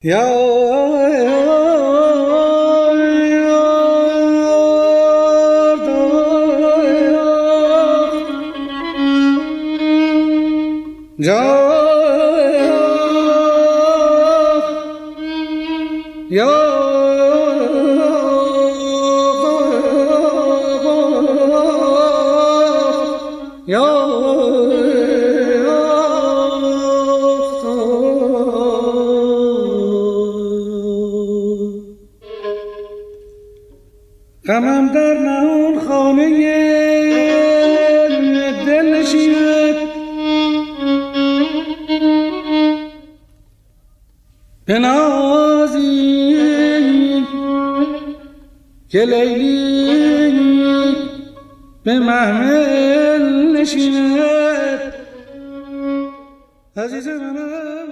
یا غمم در نهان خانه دل نشیند بنازی که لیلی به محمل نشیند عزیز من